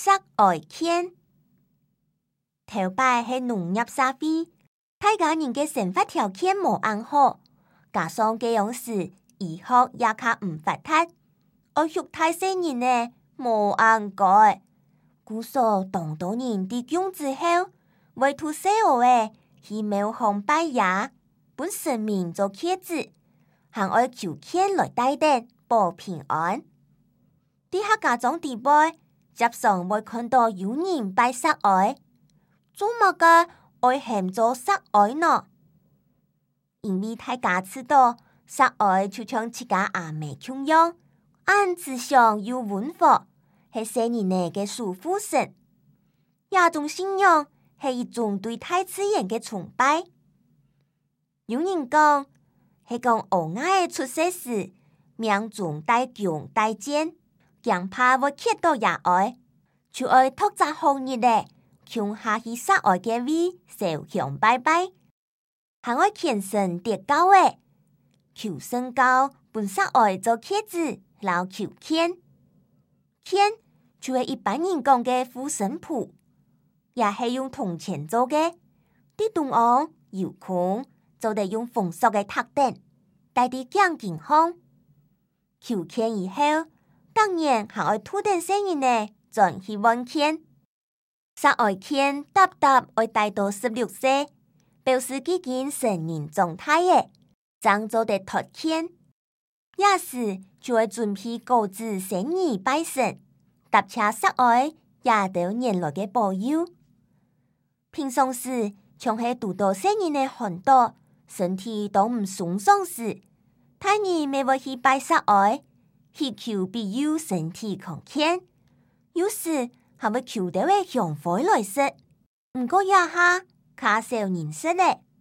撒愛牽。頭擺係農業社會，大家人嘅生活條件無安好，加上這樣時醫學也較唔發達，而育大細人呢無安改，故所當多人啲工之後，為圖細學嘅去謀行拜也，本神明做橛子，還愛求籤來帶電保平安。啲客家長地輩，接上會看到有人拜撒愛，做乜嘅愛嫌做撒愛呢？因為大家知道撒愛就像自家阿妹咁樣，按思想有文化，係細年嚟嘅守護神。這種信仰係一種對大自然嘅崇拜。有人講係講烏鴉出世時，命中帶強帶賤，驚怕會磕到野愛，就愛托責紅日咧，向下去撒愛嘅位燒香拜拜，還愛虔誠疊高誒，求神高本撒愛做橛子，老求籤，籤就係一般人講嘅護身符，也係用銅錢做嘅，啲東昂遙控就得用紅色嘅塔頂，帶啲強健康。求籤以後，當然還愛土定生人呢，轉去問籤。撒愛籤搭愛帶到16歲，表示已經成人狀態嘅，將做得脫籤。也是就會準備果子生日拜神，搭車撒愛也得年來嘅保佑。平常時像係讀到生日嘅很多，身體都唔爽爽時，大人咪會去拜撒愛，祈求庇佑身體康健。有時還會求到嘅香火來食，唔過也下卡少人食咧。